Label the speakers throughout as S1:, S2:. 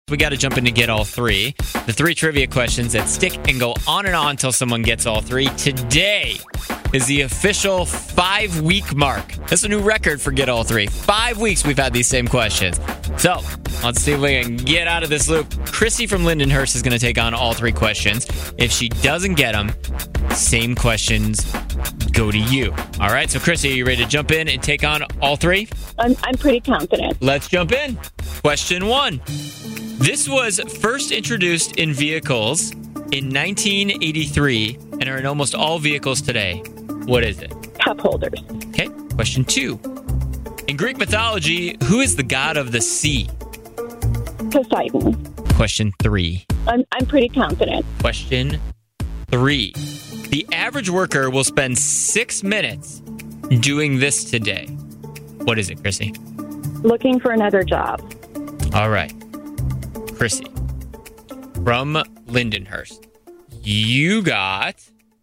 S1: We got to jump in to get all three. The three trivia questions that stick and go on and on until someone gets all three. Today is the official 5-week mark. That's a new record for Get All Three. 5 weeks we've had these same questions. So, let's see if we can get out of this loop. Chrissy from Lindenhurst is going to take on all three questions. If she doesn't get them, same questions go to you. All right, so Chrissy, are you ready to jump in and take on all three?
S2: I'm pretty confident.
S1: Let's jump in. Question 1. This was first introduced in vehicles in 1983 and are in almost all vehicles today. What is it?
S2: Cup holders.
S1: Okay, question 2. In Greek mythology, who is the god of the sea?
S2: Poseidon.
S1: Question 3.
S2: I'm pretty confident.
S1: Question 3. The average worker will spend 6 minutes doing this today. What is it, Chrissy?
S2: Looking for another job.
S1: All right. Chrissy from Lindenhurst. You got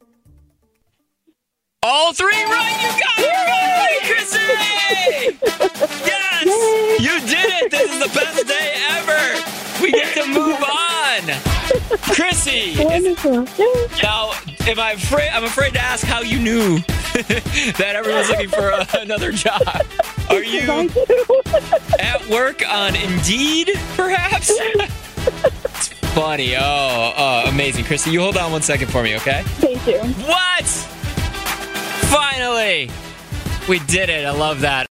S1: all three right. You got it right, Chrissy! Yes!
S2: Yay!
S1: You did it! This is the best day ever! We get to move on! Chrissy!
S2: Wonderful.
S1: Now, I'm afraid to ask how you knew that everyone's looking for another job. Are you at work on Indeed, perhaps? It's funny. Oh, amazing. Chrissy, you hold on 1 second for me, okay?
S2: Thank you.
S1: What? Finally! We did it. I love that.